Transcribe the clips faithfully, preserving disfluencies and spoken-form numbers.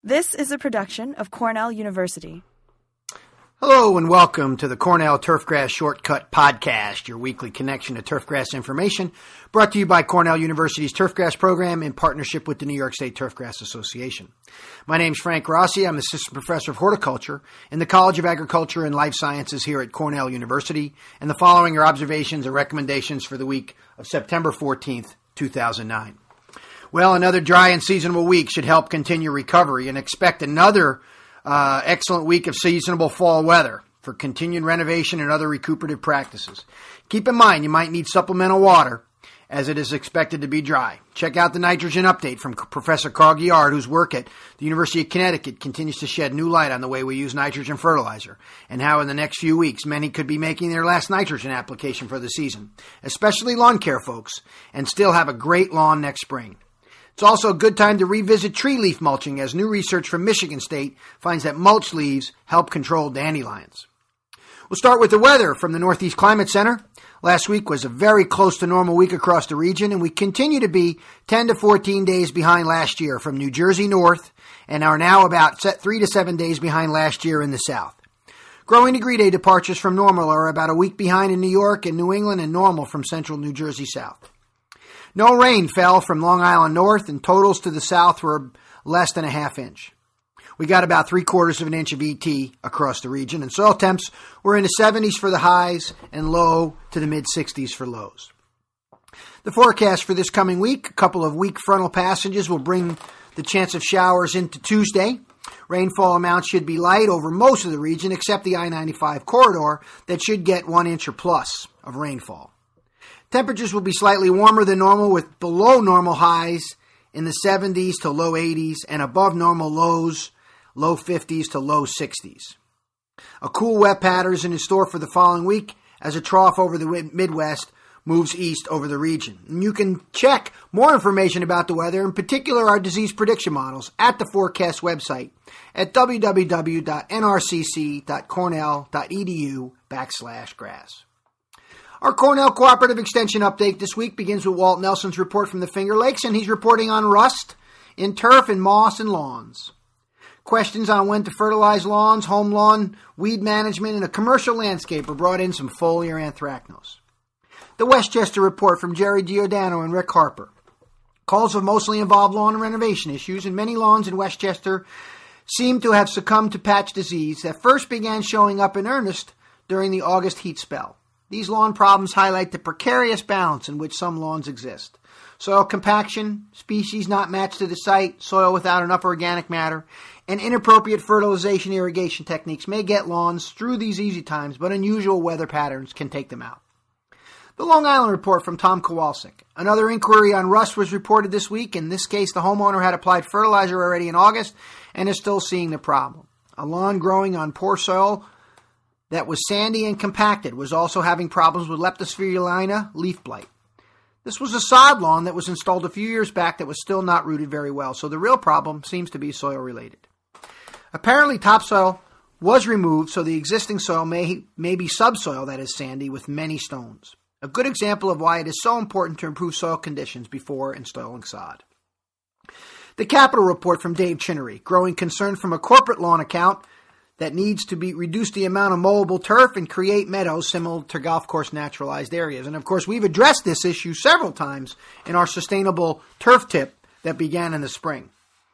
This is a production of Cornell University. Hello and welcome to the Cornell Turfgrass Shortcut Podcast, your weekly connection to turfgrass information, brought to you by Cornell University's Turfgrass Program in partnership with the New York State Turfgrass Association. My name is Frank Rossi. I'm Assistant Professor of Horticulture in the College of Agriculture and Life Sciences here at Cornell University, and the following are observations and recommendations for the week of September fourteenth, two thousand nine. Well, another dry and seasonable week should help continue recovery, and expect another Uh, excellent week of seasonable fall weather for continued renovation and other recuperative practices. Keep in mind you might need supplemental water as it is expected to be dry. Check out the nitrogen update from Professor Carl Guillard, whose work at the University of Connecticut continues to shed new light on the way we use nitrogen fertilizer and how in the next few weeks many could be making their last nitrogen application for the season, especially lawn care folks, and still have a great lawn next spring. It's also a good time to revisit tree leaf mulching as new research from Michigan State finds that mulch leaves help control dandelions. We'll start with the weather from the Northeast Climate Center. Last week was a very close to normal week across the region, and we continue to be ten to fourteen days behind last year from New Jersey north and are now about three to seven days behind last year in the south. Growing degree day departures from normal are about a week behind in New York and New England and normal from central New Jersey south. No rain fell from Long Island north, and totals to the south were less than a half inch. We got about three quarters of an inch of E T across the region, and soil temps were in the seventies for the highs and low to the mid-sixties for lows. The forecast for this coming week, a couple of weak frontal passages will bring the chance of showers into Tuesday. Rainfall amounts should be light over most of the region except the I ninety-five corridor that should get one inch or plus of rainfall. Temperatures will be slightly warmer than normal with below normal highs in the seventies to low eighties and above normal lows, low fifties to low sixties. A cool wet pattern is in store for the following week as a trough over the Midwest moves east over the region. And you can check more information about the weather, in particular our disease prediction models, at the forecast website at www.nrcc.cornell.edu backslash grass. Our Cornell Cooperative Extension update this week begins with Walt Nelson's report from the Finger Lakes, and he's reporting on rust in turf and moss and lawns. Questions on when to fertilize lawns, home lawn, weed management, and a commercial landscaper brought in some foliar anthracnose. The Westchester report from Jerry Giordano and Rick Harper. Calls have mostly involved lawn and renovation issues, and many lawns in Westchester seem to have succumbed to patch disease that first began showing up in earnest during the August heat spell. These lawn problems highlight the precarious balance in which some lawns exist. Soil compaction, species not matched to the site, soil without enough organic matter, and inappropriate fertilization irrigation techniques may get lawns through these easy times, but unusual weather patterns can take them out. The Long Island report from Tom Kowalczyk. Another inquiry on rust was reported this week. In this case, the homeowner had applied fertilizer already in August and is still seeing the problem. A lawn growing on poor soil that was sandy and compacted was also having problems with Leptospirulina leaf blight. This was a sod lawn that was installed a few years back that was still not rooted very well, so the real problem seems to be soil related. Apparently topsoil was removed, so the existing soil may, may be subsoil that is sandy with many stones. A good example of why it is so important to improve soil conditions before installing sod. The Capital report from Dave Chinnery, growing concern from a corporate lawn account that needs to be reduce the amount of mowable turf and create meadows similar to golf course naturalized areas. And of course, we've addressed this issue several times in our sustainable turf tip that began in the spring.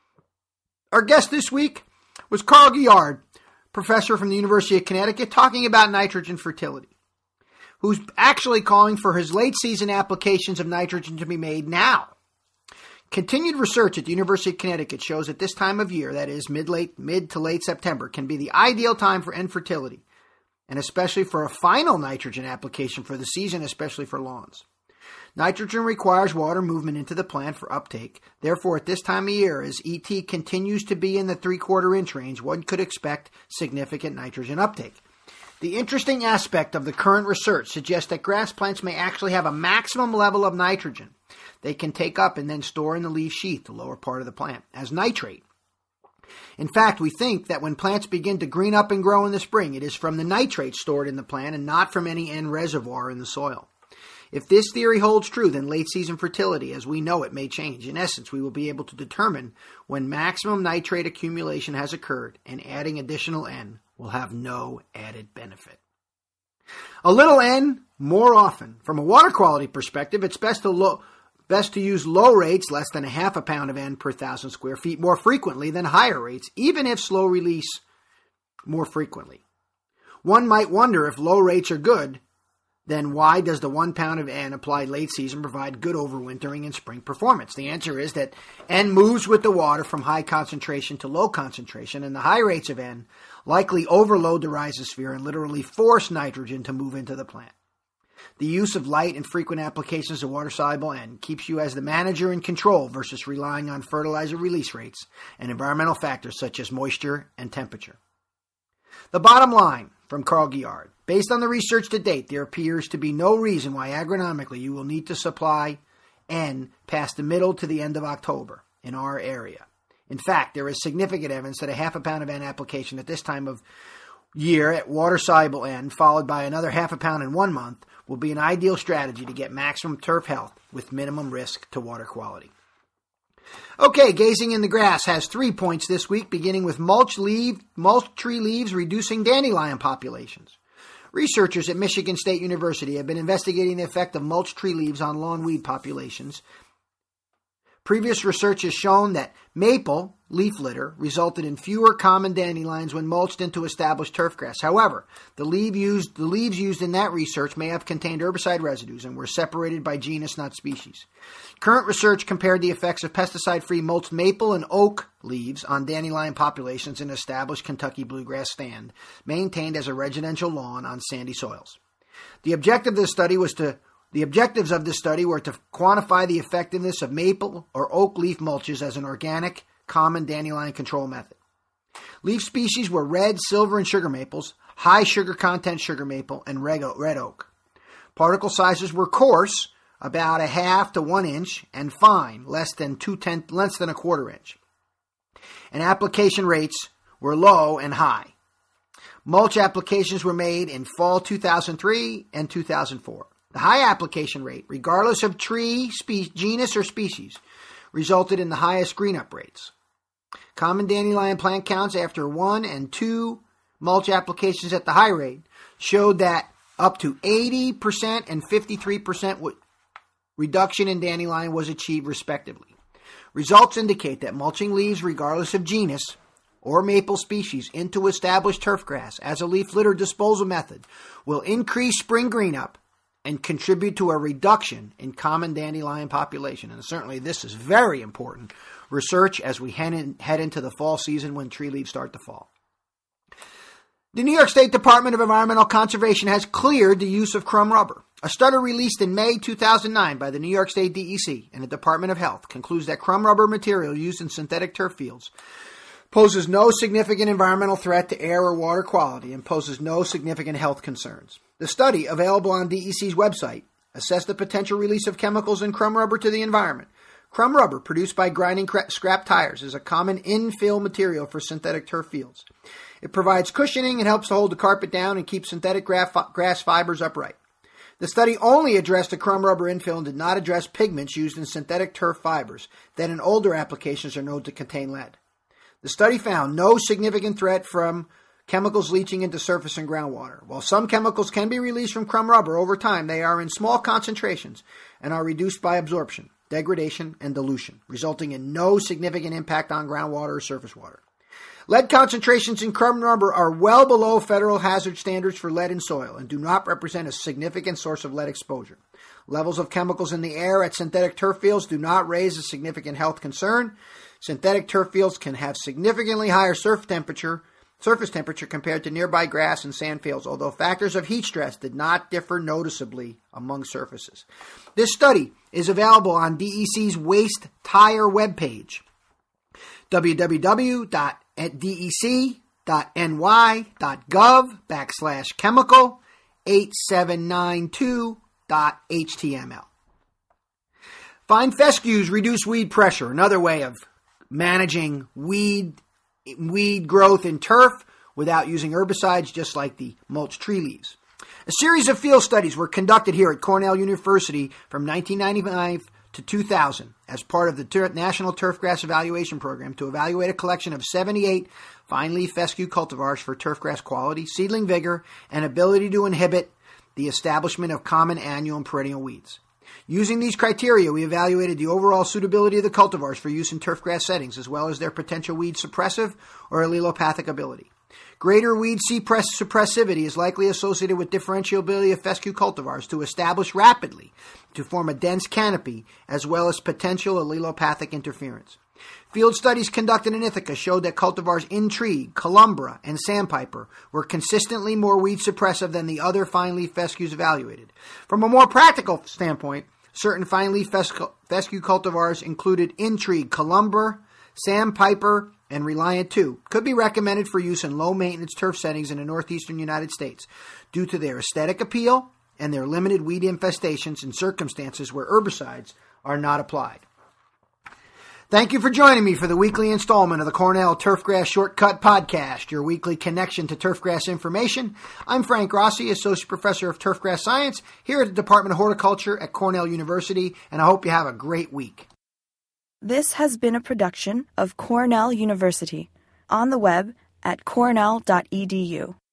Our guest this week was Carl Guillard, professor from the University of Connecticut, talking about nitrogen fertility, who's actually calling for his late season applications of nitrogen to be made now. Continued research at the University of Connecticut shows at this time of year, that is mid-late, mid to late September, can be the ideal time for end fertility, and especially for a final nitrogen application for the season, especially for lawns. Nitrogen requires water movement into the plant for uptake. Therefore, at this time of year, as E T continues to be in the three-quarter inch range, one could expect significant nitrogen uptake. The interesting aspect of the current research suggests that grass plants may actually have a maximum level of nitrogen they can take up and then store in the leaf sheath, the lower part of the plant, as nitrate. In fact, we think that when plants begin to green up and grow in the spring, it is from the nitrate stored in the plant and not from any end reservoir in the soil. If this theory holds true, then late season fertility as we know it may change. In essence, we will be able to determine when maximum nitrate accumulation has occurred, and adding additional N will have no added benefit. A little N more often. From a water quality perspective, it's best to lo- best to use low rates, less than a half a pound of N per thousand square feet, more frequently than higher rates, even if slow release more frequently. One might wonder if low rates are good, then why does the one pound of N applied late season provide good overwintering and spring performance? The answer is that N moves with the water from high concentration to low concentration, and the high rates of N likely overload the rhizosphere and literally force nitrogen to move into the plant. The use of light and frequent applications of water-soluble N keeps you as the manager in control versus relying on fertilizer release rates and environmental factors such as moisture and temperature. The bottom line from Carl Guillard. Based on the research to date, there appears to be no reason why agronomically you will need to supply N past the middle to the end of October in our area. In fact, there is significant evidence that a half a pound of N application at this time of year at water-soluble N, followed by another half a pound in one month, will be an ideal strategy to get maximum turf health with minimum risk to water quality. Okay, Gazing in the Grass has three points this week, beginning with mulch, leaf, mulch tree leaves reducing dandelion populations. Researchers at Michigan State University have been investigating the effect of mulch tree leaves on lawn weed populations. Previous research has shown that maple leaf litter resulted in fewer common dandelions when mulched into established turfgrass. However, the, leaf used, the leaves used in that research may have contained herbicide residues and were separated by genus, not species. Current research compared the effects of pesticide-free mulched maple and oak leaves on dandelion populations in established Kentucky bluegrass stand, maintained as a residential lawn on sandy soils. The objective of this study was to The objectives of this study were to quantify the effectiveness of maple or oak leaf mulches as an organic, common dandelion control method. Leaf species were red, silver, and sugar maples, high sugar content sugar maple, and red oak. Particle sizes were coarse, about a half to one inch, and fine, less than two tenth, less than a quarter inch. And application rates were low and high. Mulch applications were made in fall two thousand three and two thousand four. The high application rate, regardless of tree, spe- genus, or species, resulted in the highest green-up rates. Common dandelion plant counts after one and two mulch applications at the high rate showed that up to eighty percent and fifty-three percent w- reduction in dandelion was achieved respectively. Results indicate that mulching leaves, regardless of genus or maple species, into established turfgrass as a leaf litter disposal method will increase spring green-up and contribute to a reduction in common dandelion population. And certainly this is very important research as we head, in, head into the fall season when tree leaves start to fall. The New York State Department of Environmental Conservation has cleared the use of crumb rubber. A study released in May two thousand nine by the New York State D E C and the Department of Health concludes that crumb rubber material used in synthetic turf fields poses no significant environmental threat to air or water quality and poses no significant health concerns. The study, available on D E C's website, assessed the potential release of chemicals in crumb rubber to the environment. Crumb rubber, produced by grinding scrap tires, is a common infill material for synthetic turf fields. It provides cushioning and helps to hold the carpet down and keep synthetic grass fibers upright. The study only addressed the crumb rubber infill and did not address pigments used in synthetic turf fibers that in older applications are known to contain lead. The study found no significant threat from chemicals leaching into surface and groundwater. While some chemicals can be released from crumb rubber over time, they are in small concentrations and are reduced by absorption, degradation, and dilution, resulting in no significant impact on groundwater or surface water. Lead concentrations in crumb rubber are well below federal hazard standards for lead in soil and do not represent a significant source of lead exposure. Levels of chemicals in the air at synthetic turf fields do not raise a significant health concern. Synthetic turf fields can have significantly higher surface temperature, surface temperature compared to nearby grass and sand fields, although factors of heat stress did not differ noticeably among surfaces. This study is available on D E C's Waste Tire webpage, www.dec.ny.gov backslash chemical 8792.html. Fine fescues reduce weed pressure, another way of managing weed weed growth in turf without using herbicides, just like the mulch tree leaves. A series of field studies were conducted here at Cornell University from nineteen ninety-five to two thousand as part of the Tur- National Turfgrass Evaluation Program to evaluate a collection of seventy-eight fine leaf fescue cultivars for turfgrass quality, seedling vigor, and ability to inhibit the establishment of common annual and perennial weeds. Using these criteria, we evaluated the overall suitability of the cultivars for use in turfgrass settings, as well as their potential weed suppressive or allelopathic ability. Greater weed suppressivity is likely associated with differentiability of fescue cultivars to establish rapidly to form a dense canopy, as well as potential allelopathic interference. Field studies conducted in Ithaca showed that cultivars Intrigue, Columbra, and Sandpiper were consistently more weed suppressive than the other fine leaf fescues evaluated. From a more practical standpoint, certain fine leaf fescue, fescue cultivars included Intrigue, Columbra, Sandpiper, and Reliant two could be recommended for use in low-maintenance turf settings in the northeastern United States due to their aesthetic appeal and their limited weed infestations in circumstances where herbicides are not applied. Thank you for joining me for the weekly installment of the Cornell Turfgrass Shortcut Podcast, your weekly connection to turfgrass information. I'm Frank Rossi, Associate Professor of Turfgrass Science here at the Department of Horticulture at Cornell University, and I hope you have a great week. This has been a production of Cornell University, on the web at cornell dot e d u.